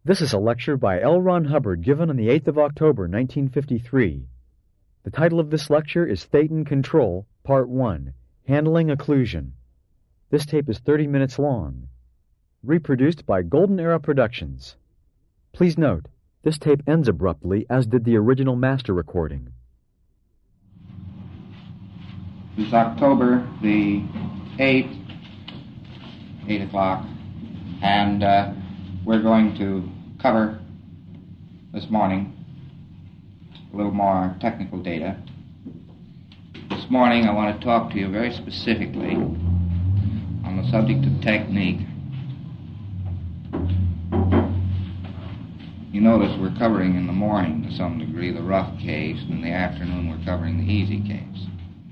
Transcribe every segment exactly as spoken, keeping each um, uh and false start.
This is a lecture by L. Ron Hubbard given on the eighth of October, nineteen fifty-three. The title of this lecture is Thetan Control, Part one, Handling Occlusion. This tape is thirty minutes long. Reproduced by Golden Era Productions. Please note, this tape ends abruptly, as did the original master recording. It's October the eighth, eight o'clock, and uh, we're going to cover this morning a little more technical data. This morning I want to talk to you very specifically on the subject of technique. You notice we're covering in the morning to some degree the rough case, and in the afternoon we're covering the easy case.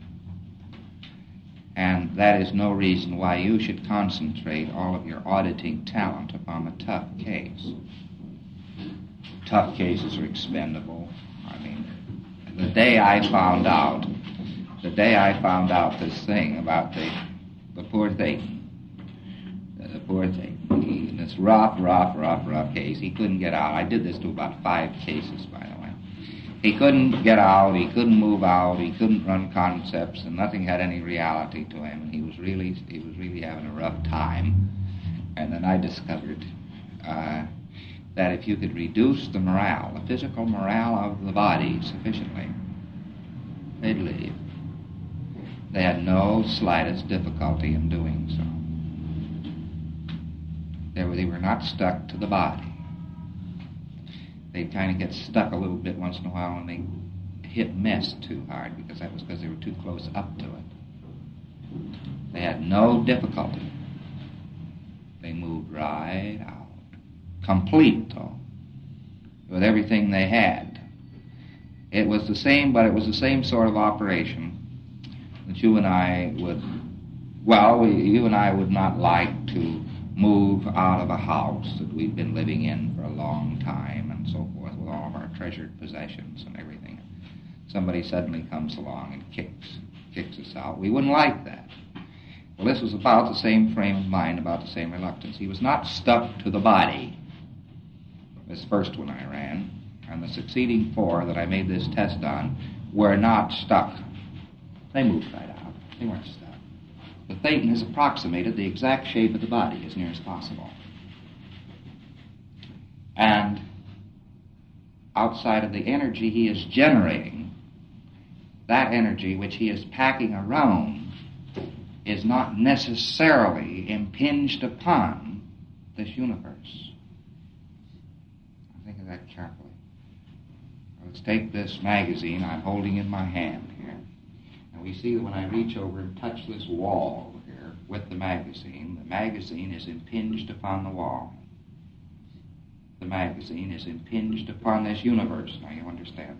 And that is no reason why you should concentrate all of your auditing talent upon the tough case. Tough cases are expendable. I mean, the day I found out, the day I found out this thing about the the poor thing, the poor thing, he, in this rough, rough, rough, rough case, he couldn't get out. I did this to about five cases, by the way. He couldn't get out, he couldn't move out, he couldn't run concepts, and nothing had any reality to him, and he was really, he was really having a rough time. And then I discovered uh, that if you could reduce the morale, the physical morale of the body sufficiently, they'd live. They had no slightest difficulty in doing so. They were, they were not stuck to the body. They'd kind of get stuck a little bit once in a while when they hit mess too hard, because that was because they were too close up to it. They had no difficulty. They moved right out. Complete, though, with everything they had. It was the same, but it was the same sort of operation that you and I would, well, we, you and I would not like to move out of a house that we've been living in for a long time and so forth, with all of our treasured possessions and everything. Somebody suddenly comes along and kicks, kicks us out. We wouldn't like that. Well, this was about the same frame of mind, about the same reluctance. He was not stuck to the body. This first one I ran, and the succeeding four that I made this test on were not stuck. They moved right out. They weren't stuck. The Thetan has approximated the exact shape of the body as near as possible. And outside of the energy he is generating, that energy which he is packing around is not necessarily impinged upon this universe. Think of that carefully. Let's take this magazine I'm holding in my hand here. And we see that when I reach over and touch this wall here with the magazine, the magazine is impinged upon the wall. The magazine is impinged upon this universe. Now you understand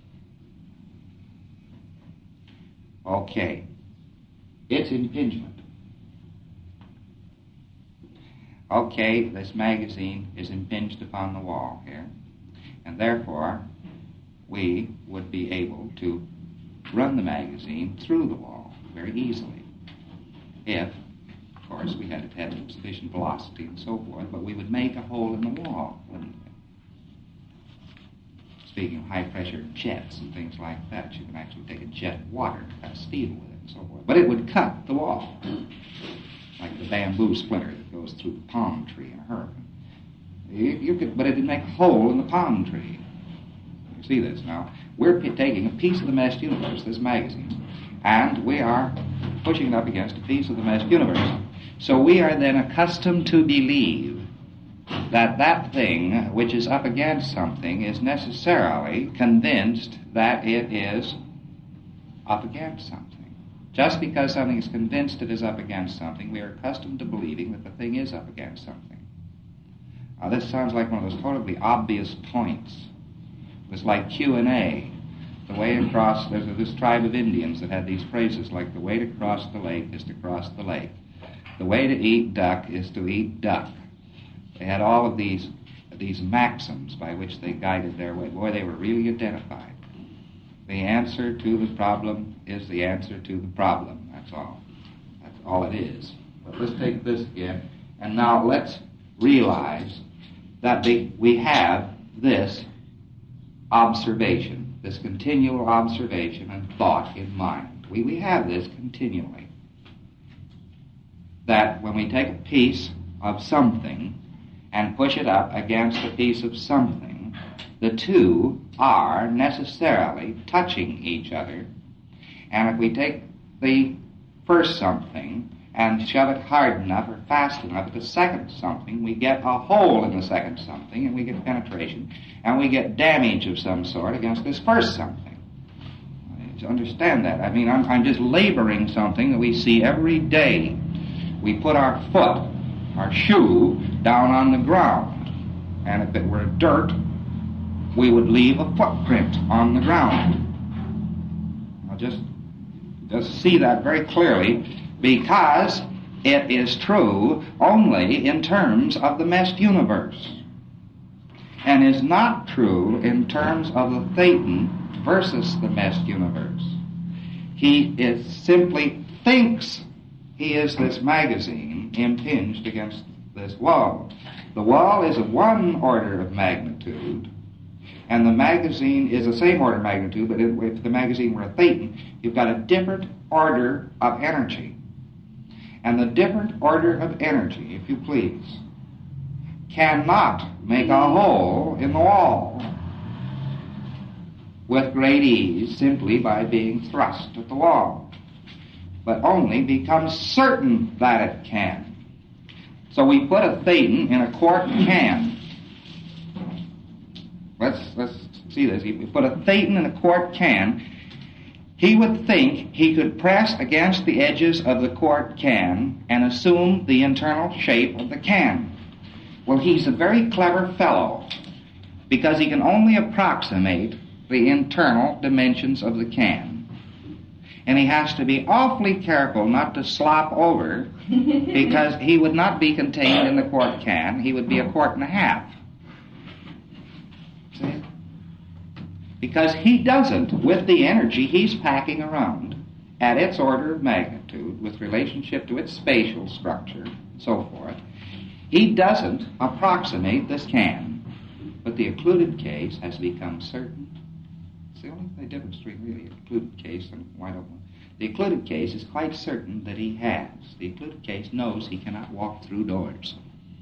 that. Okay. It's impingement. Okay, this magazine is impinged upon the wall here, and therefore we would be able to run the magazine through the wall very easily if, of course, we had to have sufficient velocity and so forth, but we would make a hole in the wall, wouldn't we? Speaking of high-pressure jets and things like that, you can actually take a jet of water and have steel with it and so forth, but it would cut the wall. Like the bamboo splinter that goes through the palm tree in a hurricane. You, you could, but it did make a hole in the palm tree. You see this now? We're p- taking a piece of the meshed universe, this magazine, and we are pushing it up against a piece of the meshed universe. So we are then accustomed to believe that that thing which is up against something is necessarily convinced that it is up against something. Just because something is convinced it is up against something, we are accustomed to believing that the thing is up against something. Now, this sounds like one of those horribly obvious points. It was like Q and A. The way across, there's this tribe of Indians that had these phrases like, the way to cross the lake is to cross the lake. The way to eat duck is to eat duck. They had all of these, these maxims by which they guided their way. Boy, they were really identified. The answer to the problem is the answer to the problem. That's all. That's all it is. But let's take this again. And now let's realize that the, we have this observation, this continual observation and thought in mind. We, we have this continually. That when we take a piece of something and push it up against a piece of something, the two are necessarily touching each other. And if we take the first something and shove it hard enough or fast enough at the second something, we get a hole in the second something, and we get penetration, and we get damage of some sort against this first something. To understand that, I mean, I'm, I'm just laboring something that we see every day. We put our foot, our shoe, down on the ground, and if it were dirt, we would leave a footprint on the ground. I'll just, just see that very clearly, because it is true only in terms of the meshed universe, and is not true in terms of the Thetan versus the meshed universe. He is simply thinks he is this magazine impinged against this wall. The wall is of one order of magnitude, and the magazine is the same order of magnitude, but if the magazine were a Thetan, you've got a different order of energy. And the different order of energy, if you please, cannot make a hole in the wall with great ease simply by being thrust at the wall, but only becomes certain that it can. So we put a Thetan in a quart can. Let's, let's see this. We put a Thetan in a quart can. He would think he could press against the edges of the quart can and assume the internal shape of the can. Well, he's a very clever fellow, because he can only approximate the internal dimensions of the can. And he has to be awfully careful not to slop over, because he would not be contained in the quart can. He would be a quart and a half. See? Because he doesn't, with the energy he's packing around at its order of magnitude, with relationship to its spatial structure, and so forth, he doesn't approximate this can. But the occluded case has become certain. It's the only difference between really an occluded case and a wide open one. The occluded case is quite certain that he has. The occluded case knows he cannot walk through doors.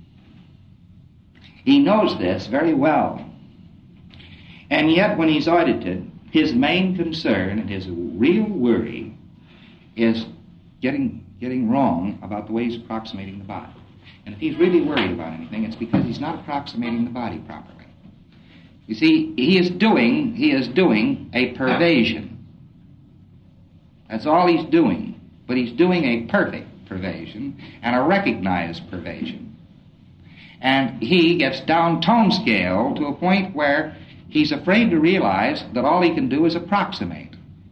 He knows this very well. And yet, when he's audited, his main concern and his real worry is getting getting wrong about the way he's approximating the body. And if he's really worried about anything, it's because he's not approximating the body properly. You see, he is doing he is doing a pervasion. That's all he's doing. But he's doing a perfect pervasion and a recognized pervasion. And he gets down tone scale to a point where he's afraid to realize that all he can do is approximate.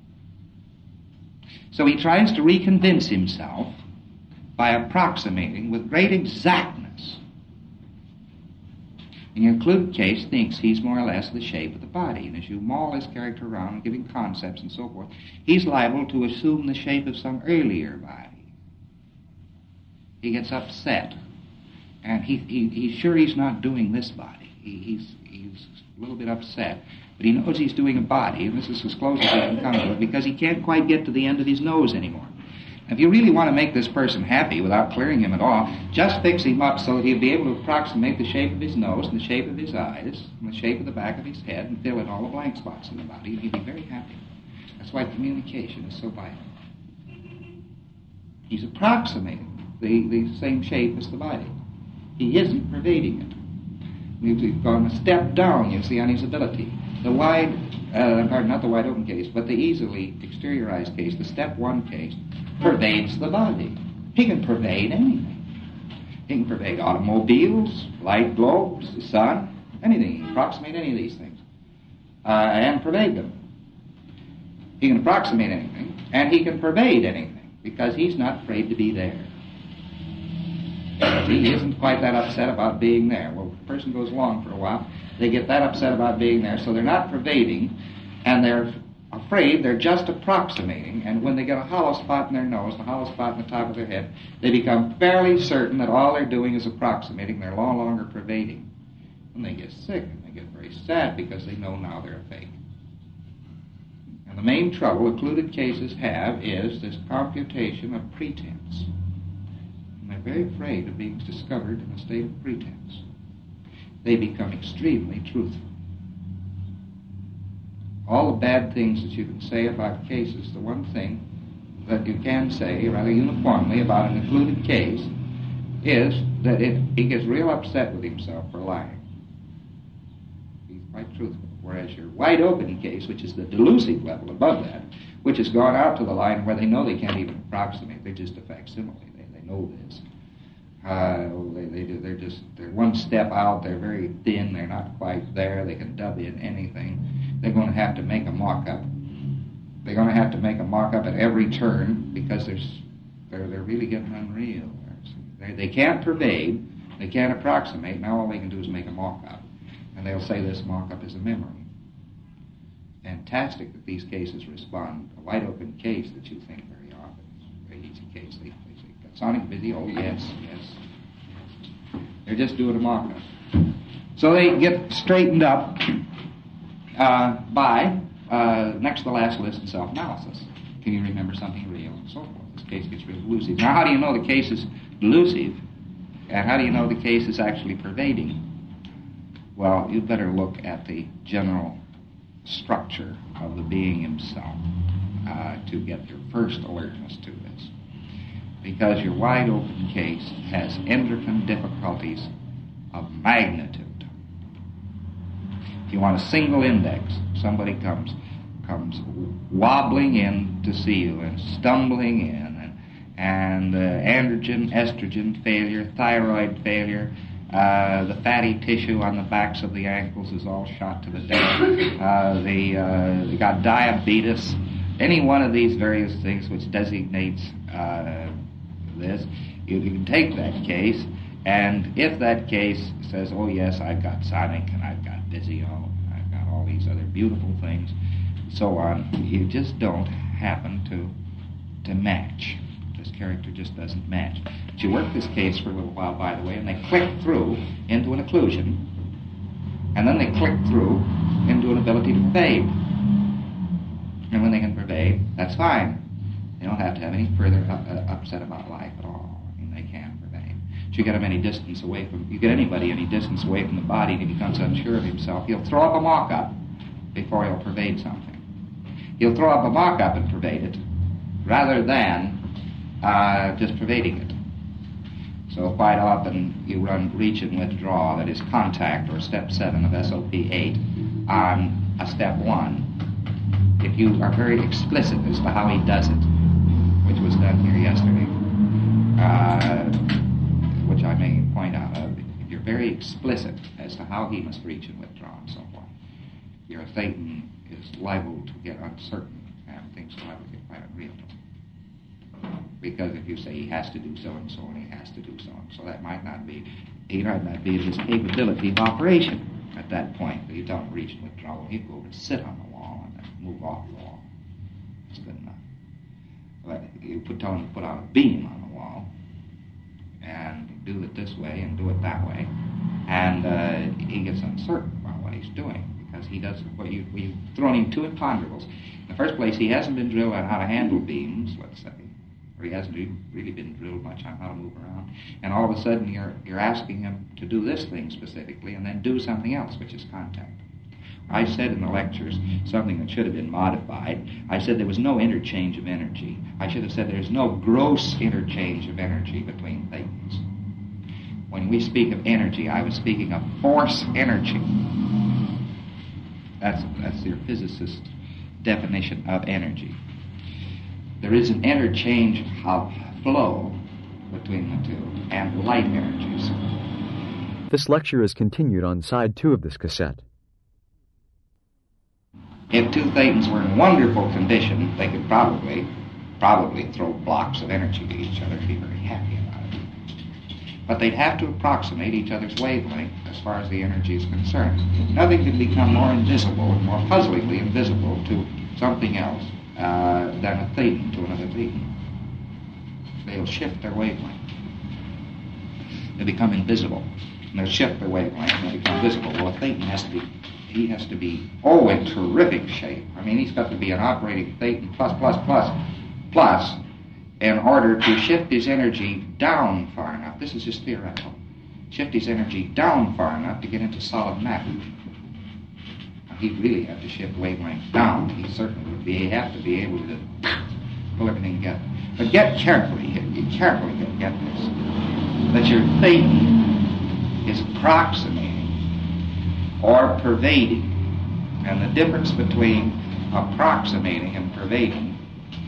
So he tries to reconvince himself by approximating with great exactness. In the occluded case, thinks he's more or less the shape of the body, and as you maul his character around, giving concepts and so forth, he's liable to assume the shape of some earlier body. He gets upset, and he, he he's sure he's not doing this body. He, he's he's a little bit upset, but he knows he's doing a body, and this is as close as he can come to it, because he can't quite get to the end of his nose anymore. If you really want to make this person happy without clearing him at all, just fix him up so that he'll be able to approximate the shape of his nose and the shape of his eyes and the shape of the back of his head and fill in all the blank spots in the body, and he'll be very happy. That's why communication is so vital. He's approximating the, the same shape as the body. He isn't pervading it. We've gone a step down, you see, on his ability. The wide, uh, pardon, not the wide open case, but the easily exteriorized case, the step one case, pervades the body. He can pervade anything. He can pervade automobiles, light globes, the sun, anything. He can approximate any of these things uh, and pervade them. He can approximate anything, and he can pervade anything, because he's not afraid to be there. He isn't quite that upset about being there. Well, if a person goes along for a while, they get that upset about being there, so they're not pervading, and they're afraid, they're just approximating, and when they get a hollow spot in their nose, a hollow spot in the top of their head, they become fairly certain that all they're doing is approximating, they're no longer pervading. And they get sick, and they get very sad because they know now they're fake. And the main trouble occluded cases have is this computation of pretense. And they're very afraid of being discovered in a state of pretense. They become extremely truthful. All the bad things that you can say about cases, the one thing that you can say rather uniformly about an occluded case is that it, he gets real upset with himself for lying. He's quite truthful. Whereas your wide open case, which is the delusive level above that, which has gone out to the line where they know they can't even approximate, they're just a facsimile. They, they know this. Uh, they, they do, they're just, they're one step out, they're very thin, they're not quite there, they can dub in anything. They're going to have to make a mock-up. They're going to have to make a mock-up at every turn because there's, they're, they're really getting unreal. They, they can't pervade, they can't approximate, now all they can do is make a mock-up. And they'll say this mock-up is a memory. Fantastic that these cases respond. A wide-open case that you think very often is a very easy case. They, they say, got sonic video? Oh, yes, yes, yes. They're just doing a mock-up. So they get straightened up uh, by, uh, next to the last list, in self-analysis. Can you remember something real? And so forth. This case gets real delusive. Now, how do you know the case is delusive? And how do you know the case is actually pervading? Well, you'd better look at the general structure of the being himself uh, to get your first alertness to this. Because your wide open case has endocrine difficulties of magnitude. If you want a single index, somebody comes comes wobbling in to see you and stumbling in, and, and uh, androgen, estrogen failure, thyroid failure, Uh, the fatty tissue on the backs of the ankles is all shot to the death. Uh, the, uh, they got diabetes. Any one of these various things which designates uh, this, you, you can take that case, and if that case says, oh yes, I've got sonic, and I've got Vizio, I've got all these other beautiful things, so on, you just don't happen to to match. This character just doesn't match. But you work this case for a little while, by the way, and they click through into an occlusion, and then they click through into an ability to pervade. And when they can pervade, that's fine. They don't have to have any further uh, upset about life at all. I mean, they can pervade. But you get them any distance away from, you get anybody any distance away from the body, and he becomes unsure of himself, he'll throw up a mock-up before he'll pervade something. He'll throw up a mock-up and pervade it, rather than Uh, just pervading it. So quite often you run reach and withdraw, that is contact, or step seven of S O P eight, on a step one. If you are very explicit as to how he does it, which was done here yesterday, uh, which I may point out of, if you're very explicit as to how he must reach and withdraw and so forth, your Thetan is liable to get uncertain and things will liable to get quite unreal. Because if you say he has to do so and so and he has to do so and so, that might not be, he might not be his capability of operation at that point. You don't reach and withdraw. You go over and sit on the wall and then move off the wall. That's good enough. But you put, tell him to put on a beam on the wall and do it this way and do it that way, and uh, he gets uncertain about what he's doing because he doesn't. Well, you, you've thrown him two imponderables. In the first place, he hasn't been drilled on how to handle beams, let's say. Or he hasn't really been drilled much on how to move around. And all of a sudden you're you're asking him to do this thing specifically and then do something else, which is contact. I said in the lectures something that should have been modified. I said there was no interchange of energy. I should have said there's no gross interchange of energy between things. When we speak of energy, I was speaking of force energy. That's, that's your physicist's definition of energy. There is an interchange of flow between the two, and light energies. This lecture is continued on side two of this cassette. If two Thetans were in wonderful condition, they could probably, probably throw blocks of energy to each other and be very happy about it. But they'd have to approximate each other's wavelength as far as the energy is concerned. Nothing can become more invisible, more puzzlingly invisible to something else Uh, than a Thetan to another Thetan. They'll shift their wavelength. They become invisible. And they'll shift their wavelength and they become physical. Well, Thetan has to be, he has to be, oh, in terrific shape. I mean, he's got to be an operating Thetan plus, plus, plus, plus, in order to shift his energy down far enough. This is just theoretical. Shift his energy down far enough to get into solid matter. Now, he'd really have to shift wavelength down. He certainly would be, have to be able to pull everything together. But get carefully, you carefully get this, that your Thetan is approximating or pervading. And the difference between approximating and pervading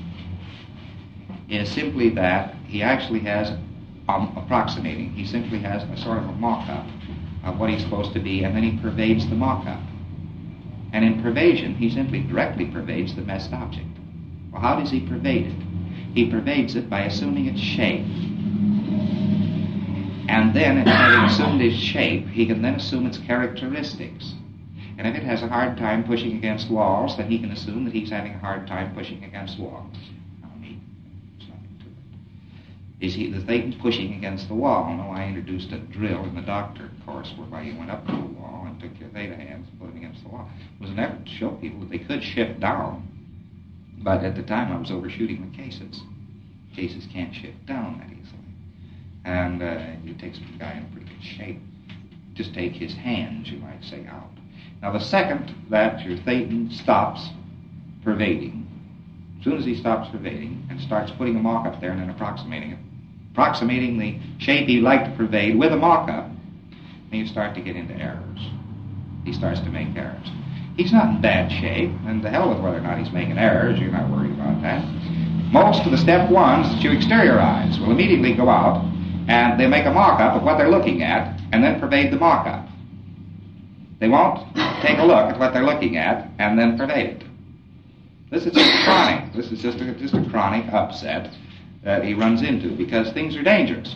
is simply that he actually has um, approximating. He simply has a sort of a mock-up of what he's supposed to be, and then he pervades the mock-up. And in pervasion, he simply directly pervades the best object. Well, how does he pervade it? He pervades it by assuming its shape. And then, having assumed its shape, he can then assume its characteristics. And if it has a hard time pushing against walls, then he can assume that he's having a hard time pushing against walls. No need. There's nothing to it. Is he the Thetan pushing against the wall? No, I introduced a drill in the doctor course whereby you went up to the wall and took your theta hands and put them against the wall. It was an effort to show people that they could shift down. But at the time, I was overshooting the cases. Cases can't shift down that easily. And uh, it takes a guy in pretty good shape. Just take his hands, you might say, out. Now, the second that your Thetan stops pervading, as soon as he stops pervading and starts putting a mock-up there and then approximating it, approximating the shape he'd like to pervade with a mock-up, then you start to get into errors. He starts to make errors. He's not in bad shape, and to hell with whether or not he's making errors, you're not worried about that. Most of the step ones that you exteriorize will immediately go out and they make a mock-up of what they're looking at and then pervade the mock-up. They won't take a look at what they're looking at and then pervade it. This is just chronic. This is just a, just a chronic upset that he runs into because things are dangerous.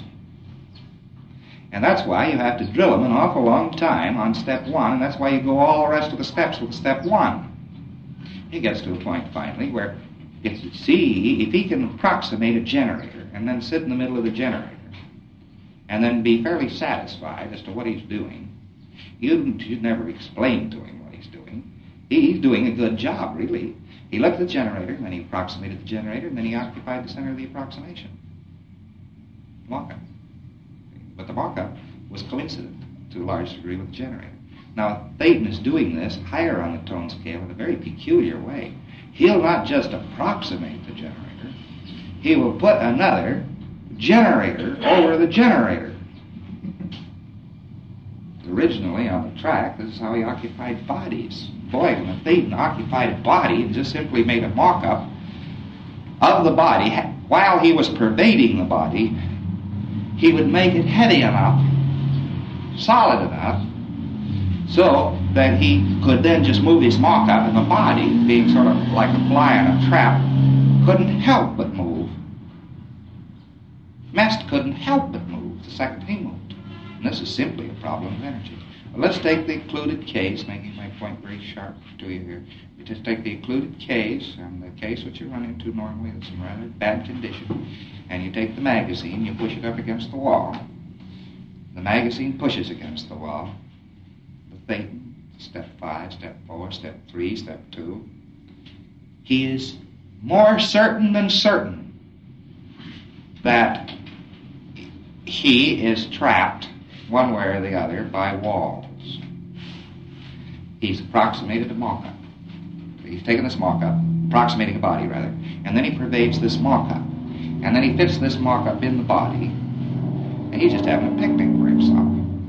And that's why you have to drill him an awful long time on step one, and that's why you go all the rest of the steps with step one. He gets to a point finally where, if you see, if he can approximate a generator and then sit in the middle of the generator and then be fairly satisfied as to what he's doing, you'd, you'd never explain to him what he's doing. He's doing a good job, really. He looked at the generator, and then he approximated the generator, and then he occupied the center of the approximation. Mock-up. But the mock-up was coincident to a large degree with the generator. Now, Thetan is doing this higher on the tone scale in a very peculiar way. He'll not just approximate the generator. He will put another generator over the generator. Originally on the track, this is how he occupied bodies. Boy, when a Thetan occupied a body and just simply made a mock-up of the body, while he was pervading the body, he would make it heavy enough, solid enough, so that he could then just move his mock-up, and the body, being sort of like a fly in a trap, couldn't help but move. Mest couldn't help but move the second he moved. And this is simply a problem of energy. Well, let's take the occluded case, making my point very sharp to you here. You just take the occluded case, and the case which you run into normally that's in rather bad condition, and you take the magazine, you push it up against the wall. The magazine pushes against the wall. The Thetan, step five, step four, step three, step two. He is more certain than certain that he is trapped one way or the other by walls. He's approximated a mock-up. He's taken this mock-up, approximating a body rather, and then he pervades this mock-up. And then he fits this mock-up in the body, and he's just having a picnic for himself.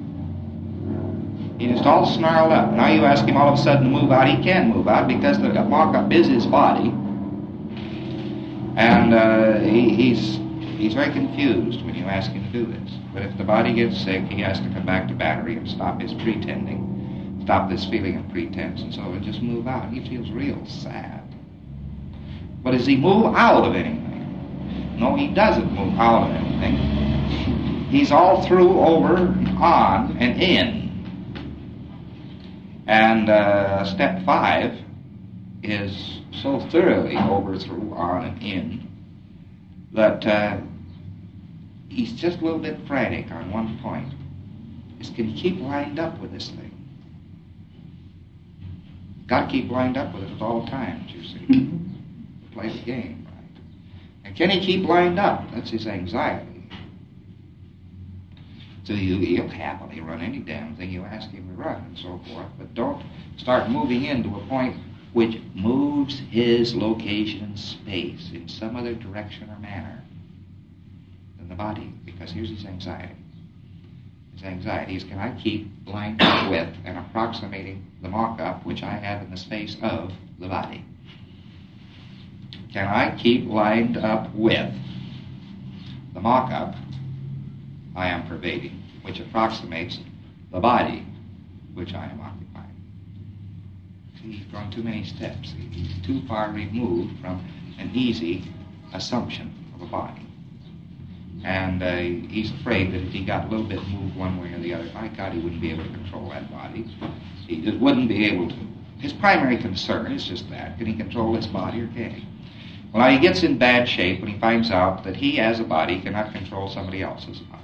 He's just all snarled up. Now you ask him all of a sudden to move out, he can move out because the mock-up is his body. And uh, he, he's he's very confused when you ask him to do this. But if the body gets sick, he has to come back to battery and stop his pretending, stop this feeling of pretense, and so he'll just move out. He feels real sad. But does he move out of anything? No, he doesn't move out of anything. He's all through, over, on, and in. And uh, step five is so thoroughly over, through, on, and in that uh, he's just a little bit frantic on one point. Is can he keep lined up with this thing? Got to keep lined up with it at all times, you see. Play the game, right? And can he keep lined up? That's his anxiety. So you, he'll happily run any damn thing you ask him to run and so forth, but don't start moving into a point which moves his location in space in some other direction or manner than the body, because here's his anxiety. His anxiety is, can I keep lined up with and approximating the mock-up which I have in the space of the body? Can I keep lined up with the mock-up I am pervading, which approximates the body which I am occupying? See, he's gone too many steps. He's too far removed from an easy assumption of a body. And uh, he's afraid that if he got a little bit moved one way or the other, by God, he wouldn't be able to control that body. He just wouldn't be able to. His primary concern is just that. Can he control his body or can't he? Well, now he gets in bad shape when he finds out that he, as a body, cannot control somebody else's body.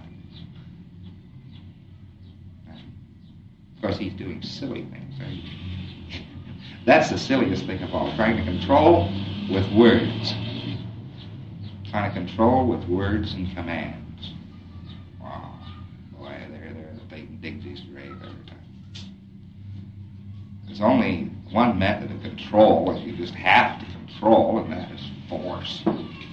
Of course, he's doing silly things. Right? That's the silliest thing of all, trying to control with words. Trying to control with words and commands. Wow. Boy, there, there, they dig his grave every time. There's only one method of control that you just have to control, and that is force.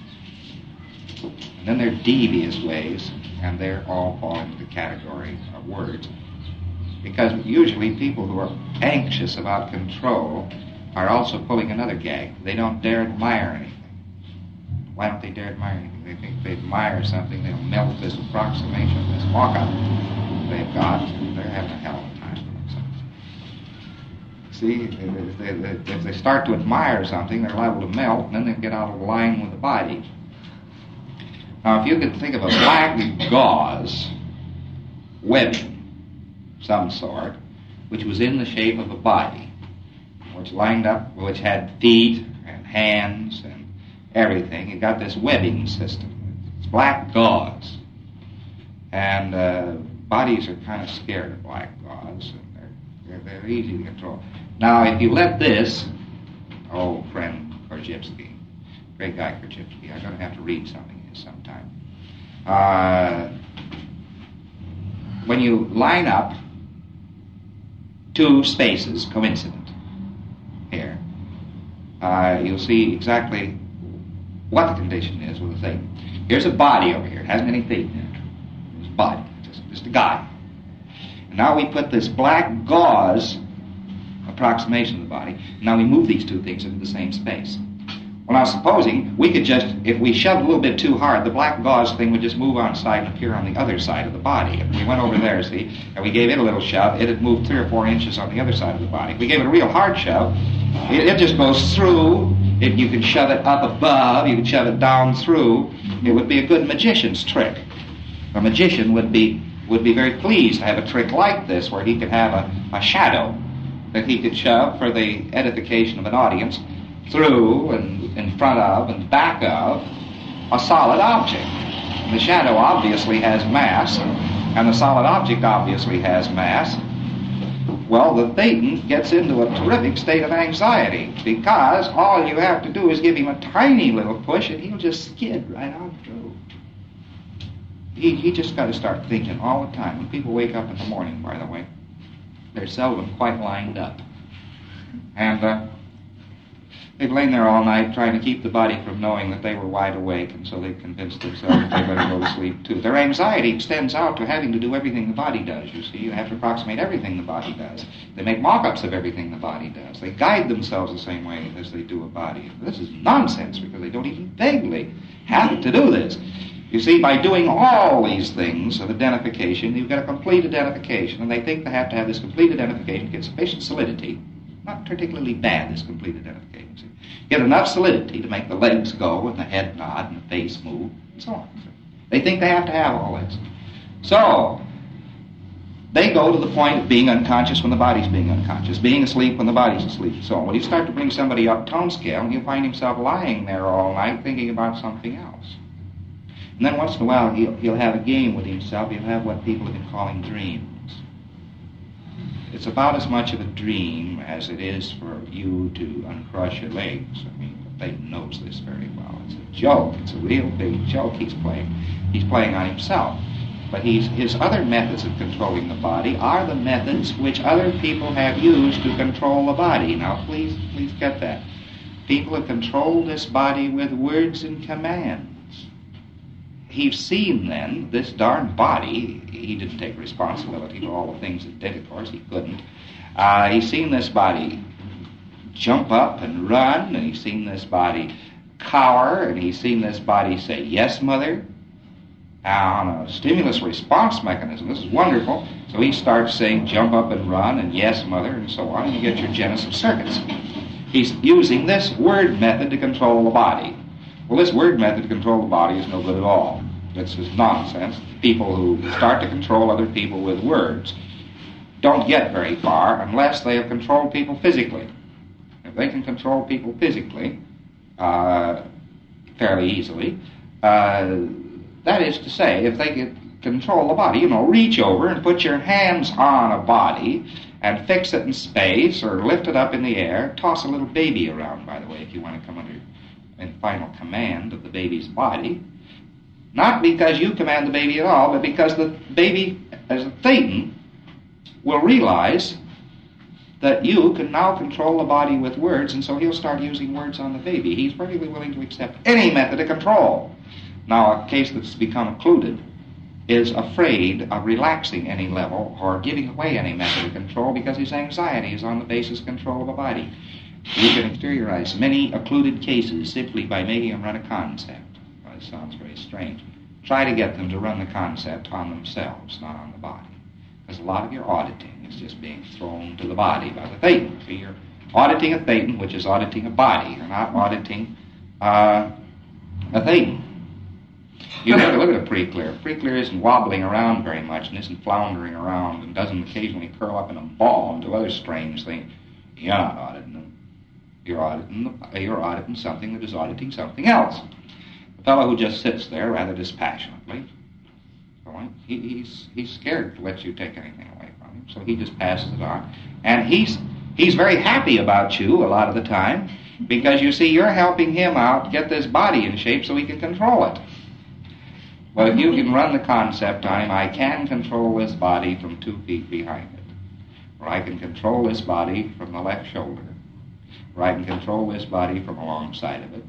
And then there are devious ways, and they're all fall into the category of words. Because usually people who are anxious about control are also pulling another gag. They don't dare admire anything. Why don't they dare admire anything? They think if they admire something, they'll melt this approximation, this mock-up they've got, and they're having a hell of a time with themselves. See, if they, if they start to admire something, they're liable to melt, and then they get out of line with the body. Now, if you could think of a black gauze webbing, some sort, which was in the shape of a body, which lined up, which had feet and hands and everything. It got this webbing system. It's black gauze. And uh, bodies are kind of scared of black gauze, and they're, they're, they're easy to control. Now, if you let this, old friend Korzybski, great guy Korzybski, I'm going to have to read something here sometime. Uh, when you line up two spaces coincident here, uh, you'll see exactly what the condition is with the thing. Here's a body over here. It hasn't any feet in it. It's a body. Just, just a guy. And now we put this black gauze approximation of the body. Now we move these two things into the same space. Well, now supposing we could just, if we shoved a little bit too hard, the black gauze thing would just move on side and appear on the other side of the body. If we went over there, see, and we gave it a little shove, it'd move three or four inches on the other side of the body. If we gave it a real hard shove, it, it just goes through. If you could shove it up above, you could shove it down through. It would be a good magician's trick. A magician would be would be very pleased to have a trick like this, where he could have a, a shadow that he could shove for the edification of an audience through and in front of and back of a solid object. The shadow obviously has mass, and the solid object obviously has mass. Well, the Thetan gets into a terrific state of anxiety, because all you have to do is give him a tiny little push and he'll just skid right on through. He, he just got to start thinking all the time. When people wake up in the morning, by the way, they're seldom quite lined up. And uh, they've lain there all night trying to keep the body from knowing that they were wide awake, and so they've convinced themselves that they better go to sleep too. Their anxiety extends out to having to do everything the body does, you see. You have to approximate everything the body does. They make mock-ups of everything the body does. They guide themselves the same way as they do a body. This is nonsense, because they don't even vaguely have to do this. You see, by doing all these things of identification, you've got a complete identification, and they think they have to have this complete identification to get sufficient solidity. Not particularly bad, this complete identification. See? Get enough solidity to make the legs go, and the head nod, and the face move, and so on. They think they have to have all this. So, they go to the point of being unconscious when the body's being unconscious, being asleep when the body's asleep, and so on. When you start to bring somebody up tone scale, and you find himself lying there all night thinking about something else. And then once in a while, he'll, he'll have a game with himself. He'll have what people have been calling dreams. it's about as much of a dream as it is for you to uncross your legs. I mean, Satan knows this very well. It's a joke. It's a real big joke he's playing. He's playing on himself. But he's, his other methods of controlling the body are the methods which other people have used to control the body. Now, please, please get that. People have controlled this body with words and commands. He's seen, then, this darn body. He didn't take responsibility for all the things it did, of course. He couldn't. Uh, he's seen this body jump up and run, and he's seen this body cower, and he's seen this body say, "Yes, mother," on a stimulus response mechanism. This is wonderful. So he starts saying, "Jump up and run," and "Yes, mother," and so on, and you get your Genesis circuits. He's using this word method to control the body. Well, this word method to control the body is no good at all. It's just nonsense. People who start to control other people with words don't get very far unless they have controlled people physically. If they can control people physically uh, fairly easily, uh, that is to say, if they can control the body, you know, reach over and put your hands on a body and fix it in space or lift it up in the air, toss a little baby around, by the way, if you want to come under in final command of the baby's body. Not because you command the baby at all, but because the baby, as a thetan, will realize that you can now control the body with words, and so he'll start using words on the baby. He's perfectly willing to accept any method of control. Now, a case that's become occluded is afraid of relaxing any level or giving away any method of control because his anxiety is on the basis of control of the body. You can exteriorize many occluded cases simply by making them run a concept. Well, it sounds very strange. Try to get them to run the concept on themselves, not on the body. Because a lot of your auditing is just being thrown to the body by the thetan. So you're auditing a thetan, which is auditing a body. You're not auditing uh, a thetan. You have to look at a preclear. Preclear isn't wobbling around very much and isn't floundering around and doesn't occasionally curl up in a ball and do other strange things. You're not auditing them. You're auditing, the, you're auditing something that is auditing something else. The fellow who just sits there rather dispassionately, he, he's, he's scared to let you take anything away from him, so he just passes it on. And he's, he's very happy about you a lot of the time because, you see, you're helping him out get this body in shape so he can control it. Well, if you can run the concept on him, I can control this body from two feet behind it, or I can control this body from the left shoulder, or I can control this body from alongside of it.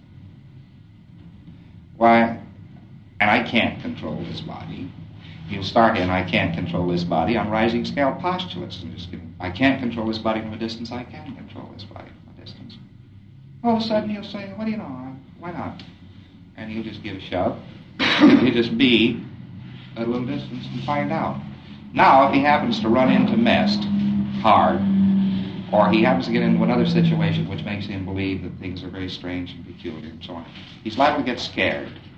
Why, and I can't control this body. You'll start in, I can't control this body on rising scale postulates. I'm just kidding. I can't control this body from a distance. I can control this body from a distance. All of a sudden he'll say, what do you know, why not? And he'll just give a shove. He'll just be at a little distance and find out. Now, if he happens to run into mess hard, or he happens to get into another situation which makes him believe that things are very strange and peculiar and so on, he's liable to get scared.